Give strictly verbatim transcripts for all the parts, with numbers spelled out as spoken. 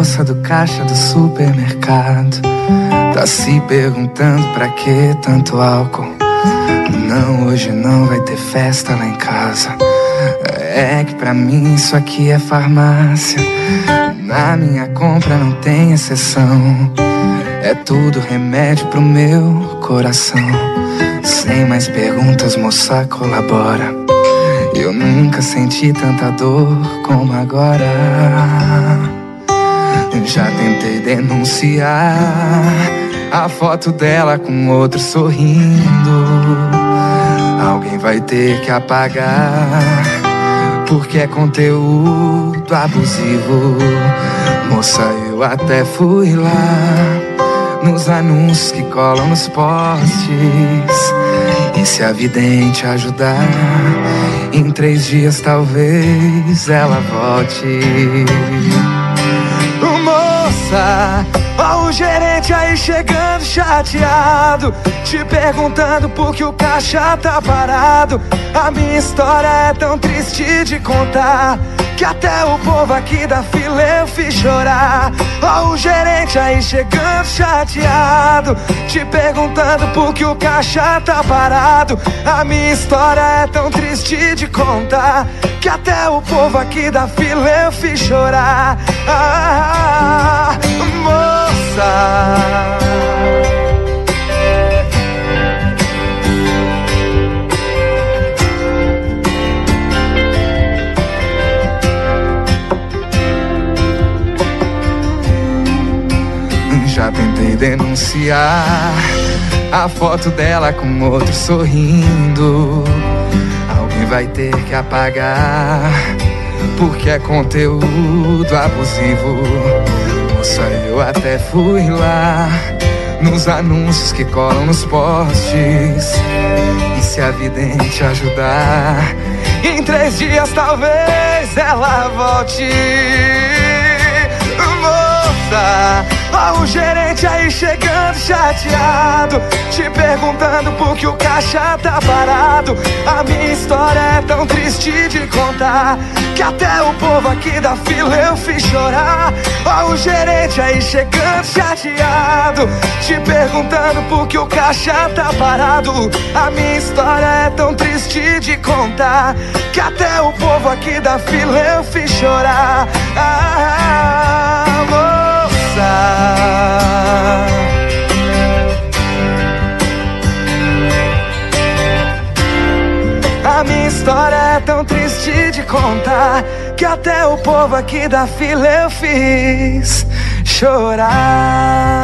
moça do caixa do supermercado tá se perguntando pra que tanto álcool. Não, hoje não vai ter festa lá em casa. É que pra mim isso aqui é farmácia. Na minha compra não tem exceção. É tudo remédio pro meu coração. Sem mais perguntas, moça, colabora. Eu nunca senti tanta dor como agora. Já tentei denunciar a foto dela com outro sorrindo. Alguém vai ter que apagar, porque é conteúdo abusivo. Moça, eu até fui lá nos anúncios que colam nos postes. E se a vidente ajudar, em três dias talvez ela volte. Moça, ó o gerente aí chegando chateado, te perguntando por que o caixa tá parado. A minha história é tão triste de contar que até o povo aqui da fila eu fiz chorar. Ó o gerente aí chegando chateado, te perguntando por que o caixa tá parado. A minha história é tão triste de contar que até o povo aqui da fila eu fiz chorar. Ah, moça, já tentei denunciar a foto dela com outro sorrindo. Alguém vai ter que apagar, porque é conteúdo abusivo. Moça, eu até fui lá nos anúncios que colam nos postes. E se a vidente ajudar, em três dias talvez ela volte. Moça, ó o gerente aí chegando chateado, te perguntando por que o caixa tá parado. A minha história é tão triste de contar que até o povo aqui da fila eu fiz chorar. Ó o gerente aí chegando chateado, te perguntando por que o caixa tá parado. A minha história é tão triste de contar que até o povo aqui da fila eu fiz chorar. Ah, moça, a minha história é tão triste de contar que até o povo aqui da fila eu fiz chorar.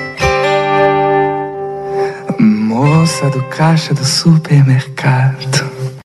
Moça do caixa do supermercado,